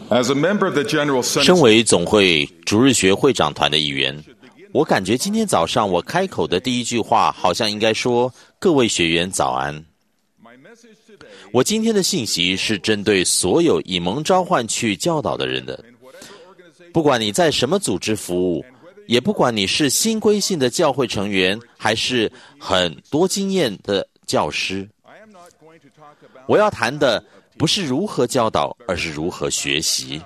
身为总会主日学会长团的一员，我感觉今天早上我开口的第一句话好像应该说：各位学员早安。我今天的信息是针对所有以蒙召唤去教导的人的，不管你在什么组织服务，也不管你是新归信的教会成员，还是很多经验的教师。我要谈的不是如何教导，而是如何学习。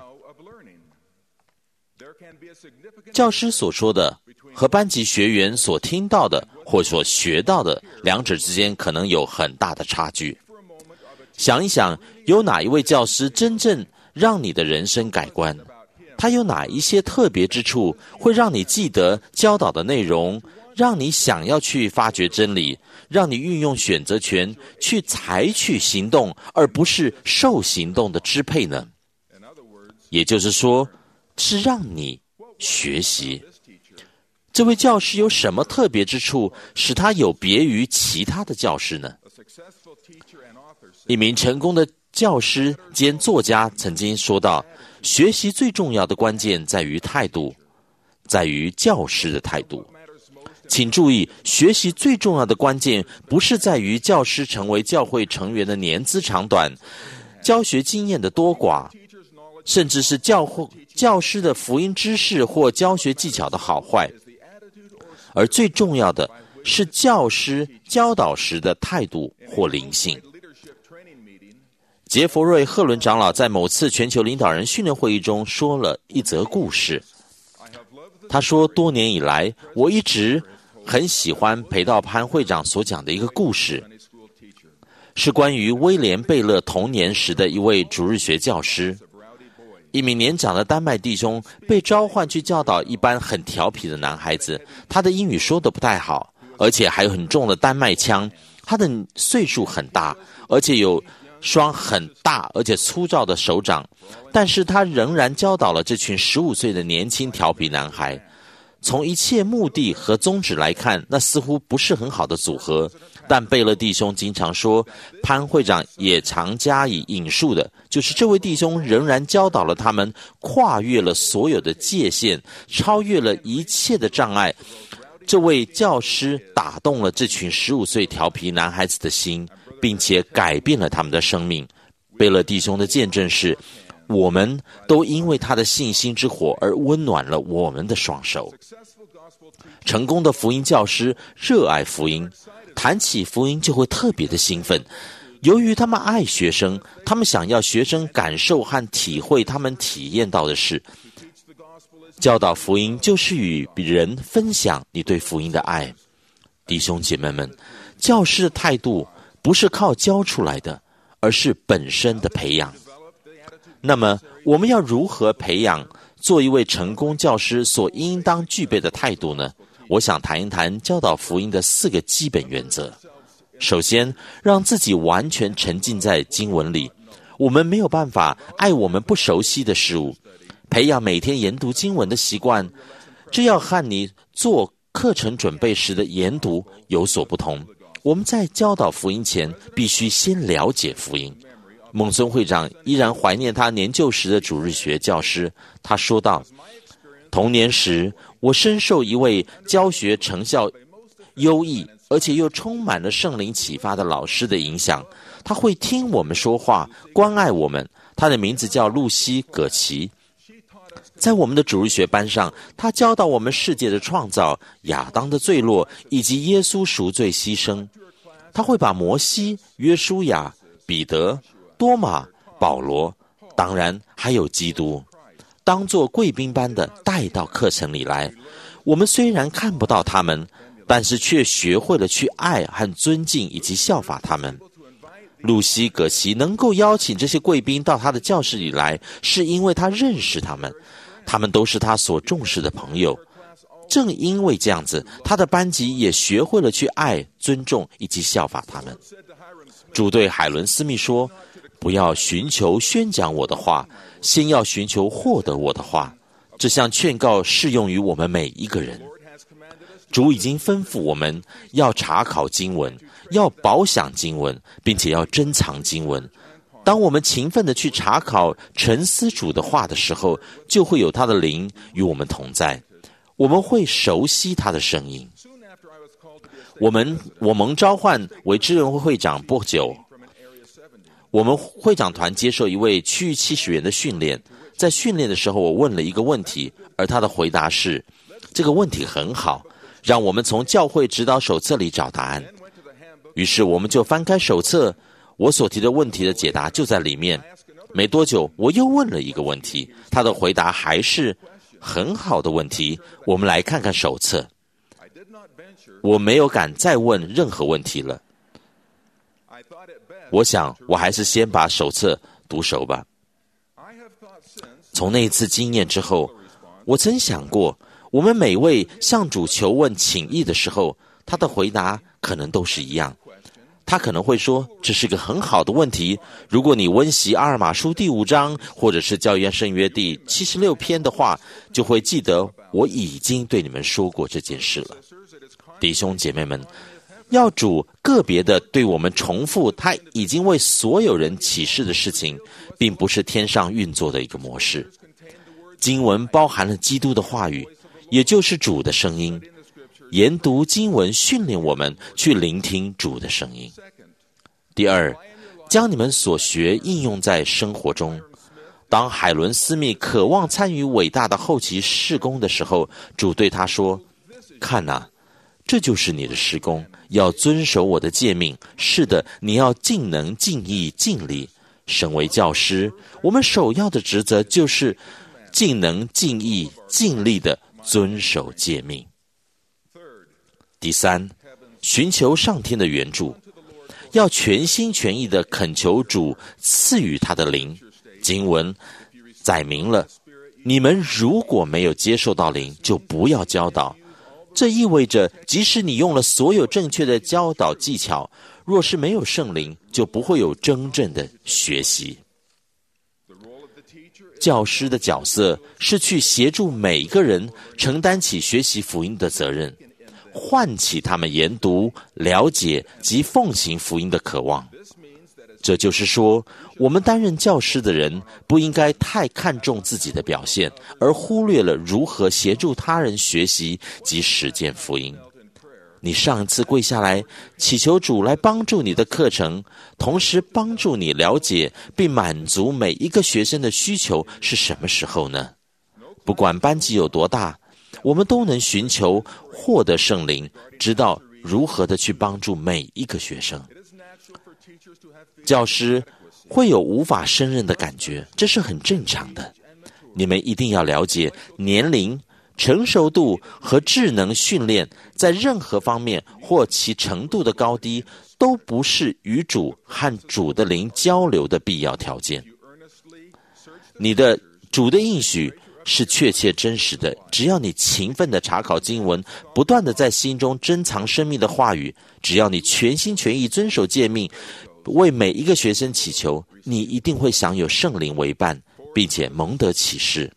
教师所说的和班级学员所听到的或所学到的，两者之间可能有很大的差距。想一想，有哪一位教师真正让你的人生改观？他有哪一些特别之处，会让你记得教导的内容，让你想要去发掘真理，让你运用选择权去采取行动，而不是受行动的支配呢？也就是说，是让你学习。这位教师有什么特别之处，使他有别于其他的教师呢？一名成功的教师兼作家曾经说到，学习最重要的关键在于态度，在于教师的态度。请注意，学习最重要的关键不是在于教师成为教会成员的年资长短，教学经验的多寡，甚至是教师的福音知识或教学技巧的好坏，而最重要的是教师教导时的态度或灵性。杰弗瑞·赫伦长老在某次全球领导人训练会议中说了一则故事。他说，多年以来，我一直很喜欢裴道潘会长所讲的一个故事，是关于威廉·贝勒童年时的一位主日学教师。一名年长的丹麦弟兄被召唤去教导一班很调皮的男孩子，他的英语说得不太好，而且还有很重的丹麦腔，他的岁数很大，而且有双很大而且粗糙的手掌，但是他仍然教导了这群15岁的年轻调皮男孩。从一切目的和宗旨来看，那似乎不是很好的组合，但贝勒弟兄经常说，潘会长也常加以引述的，就是这位弟兄仍然教导了他们跨越了所有的界限，超越了一切的障碍。这位教师打动了这群15岁调皮男孩子的心，并且改变了他们的生命。贝勒弟兄的见证是，我们都因为他的信心之火而温暖了我们的双手。成功的福音教师热爱福音，谈起福音就会特别的兴奋。由于他们爱学生，他们想要学生感受和体会他们体验到的事。教导福音就是与人分享你对福音的爱。弟兄姐妹们，教师的态度不是靠教出来的，而是本身的培养。那么我们要如何培养做一位成功教师所应当具备的态度呢？我想谈一谈教导福音的4个基本原则。首先，让自己完全沉浸在经文里。我们没有办法爱我们不熟悉的事物，培养每天研读经文的习惯，这要和你做课程准备时的研读有所不同。我们在教导福音前，必须先了解福音。孟孙会长依然怀念他年幼时的主日学教师，他说道，童年时我深受一位教学成效优异而且又充满了圣灵启发的老师的影响。他会听我们说话，关爱我们。他的名字叫露西·葛奇。在我们的主日学班上，他教导我们世界的创造、亚当的坠落以及耶稣赎罪牺牲。他会把摩西、约书亚、彼得、多马、保罗，当然还有基督，当作贵宾般的带到课程里来。我们虽然看不到他们，但是却学会了去爱和尊敬以及效法他们。露西·葛奇能够邀请这些贵宾到他的教室里来，是因为他认识他们，他们都是他所重视的朋友。正因为这样子，他的班级也学会了去爱、尊重以及效法他们。主对海伦·斯密说，不要寻求宣讲我的话，先要寻求获得我的话。这项劝告适用于我们每一个人。主已经吩咐我们要查考经文，要饱享经文，并且要珍藏经文。 当我们勤奋地去查考、沉思主的话的时候，就会有他的灵与我们同在，我们会熟悉他的声音。我蒙召唤为支援会会长不久，我们会长团接受一位区域70员的训练。在训练的时候，我问了一个问题，而他的回答是：这个问题很好，让我们从教会指导手册里找答案。于是我们就翻开手册，我所提的问题的解答就在里面。没多久，我又问了一个问题，他的回答还是很好的问题。我们来看看手册。我没有敢再问任何问题了。我想，我还是先把手册读熟吧。从那一次经验之后，我曾想过，我们每位向主求问请益的时候，他的回答可能都是一样。他可能会说，这是个很好的问题，如果你温习阿尔玛书第5章，或者是教员圣约第76篇的话，就会记得我已经对你们说过这件事了。弟兄姐妹们，要主个别的对我们重复他已经为所有人启示的事情，并不是天上运作的一个模式。经文包含了基督的话语，也就是主的声音。研读经文训练我们去聆听主的声音。第二，将你们所学应用在生活中。当海伦斯密渴望参与伟大的后期事工的时候，主对他说：看啊，这就是你的事工，要遵守我的诫命。是的，你要尽能尽意尽力。身为教师，我们首要的职责就是尽能尽意尽力地遵守诫命。第三，寻求上天的援助，要全心全意地恳求主赐予他的灵。经文载明了，你们如果没有接受到灵，就不要教导。这意味着，即使你用了所有正确的教导技巧，若是没有圣灵，就不会有真正的学习。教师的角色是去协助每一个人承担起学习福音的责任，唤起他们研读、了解及奉行福音的渴望。这就是说，我们担任教师的人不应该太看重自己的表现，而忽略了如何协助他人学习及实践福音。你上一次跪下来祈求主来帮助你的课程，同时帮助你了解并满足每一个学生的需求是什么时候呢？不管班级有多大，我们都能寻求获得圣灵，知道如何的去帮助每一个学生。教师会有无法胜任的感觉，这是很正常的。你们一定要了解，年龄、成熟度和智能训练在任何方面或其程度的高低，都不是与主和主的灵交流的必要条件。你的主的应许是确切真实的，只要你勤奋地查考经文，不断地在心中珍藏生命的话语，只要你全心全意遵守诫命，为每一个学生祈求，你一定会享有圣灵为伴，并且蒙得启示。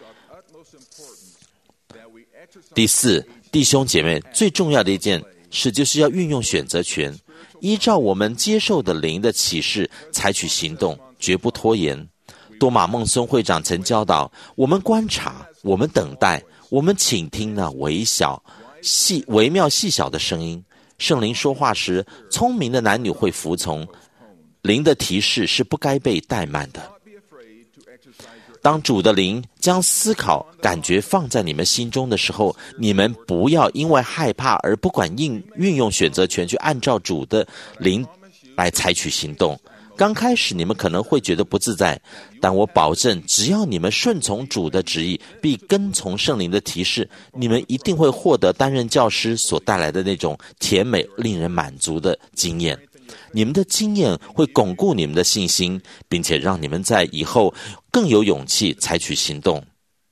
第四，弟兄姐妹，最重要的一件事就是要运用选择权，依照我们接受的灵的启示采取行动，绝不拖延。多马孟孙会长曾教导我们观察，我们等待，我们倾听那微妙细小的声音。圣灵说话时，聪明的男女会服从，灵的提示是不该被怠慢的。当主的灵将思考、感觉放在你们心中的时候，你们不要因为害怕而不管运用选择权去按照主的灵来采取行动。刚开始你们可能会觉得不自在，但我保证，只要你们顺从主的旨意，并跟从圣灵的提示，你们一定会获得担任教师所带来的那种甜美、令人满足的经验。你们的经验会巩固你们的信心，并且让你们在以后更有勇气采取行动。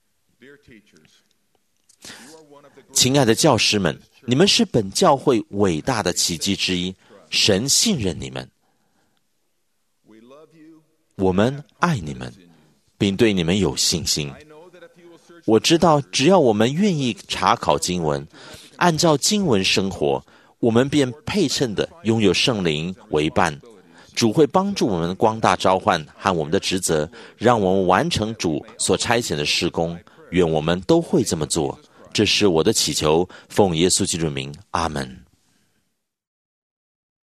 亲爱的教师们，你们是本教会伟大的奇迹之一，神信任你们。我们爱你们，并对你们有信心。我知道，只要我们愿意查考经文，按照经文生活，我们便配称的拥有圣灵为伴。 主会帮助我们光大召唤和我们的职责，让我们完成主所差遣的事工。愿我们都会这么做。这是我的祈求，奉耶稣基督名，阿们。